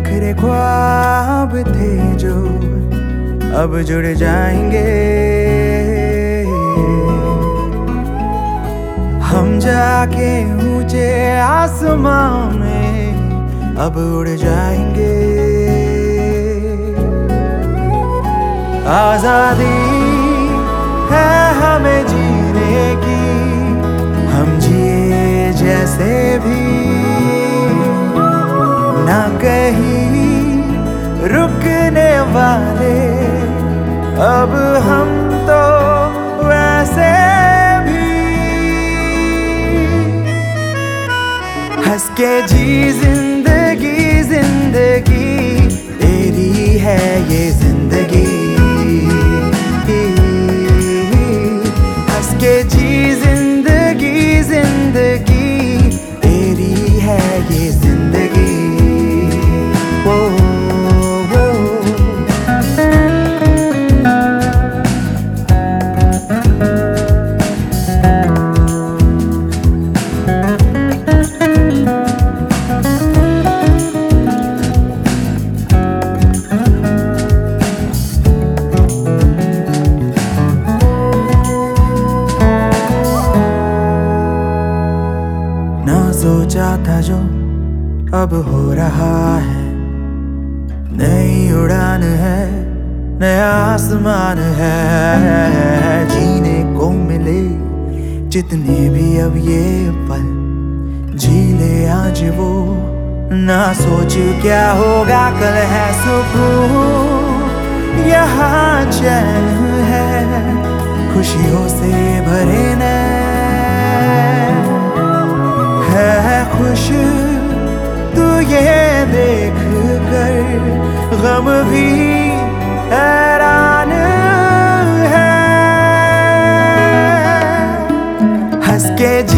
बिखरे ख्वाब थे जो अब जुड़ जाएंगे। हम जाके ऊंचे आसमां में अब उड़ जाएंगे। आजादी है हमें जीने की, हम जिए जैसे भी, ना कहीं रुकने वाले अब हम तो वैसे भी। हंस के जी जिंदगी जिंदगी तेरी है ये जिंदगी। हंस के जी जिंदगी जिंदगी तेरी है ये जिंदगी। ओ, ओ, ना सोचा था जो अब हो रहा है, नई उड़ान है, नया आसमान है। जीने को मिले जितने भी अब ये पल, जी ले आज वो, ना सोच क्या होगा कल। है सुकून यहाँ चैन है, खुशियों से भरे नैन है खुश तू ये देख कर, गम भी हैरान है। हंस के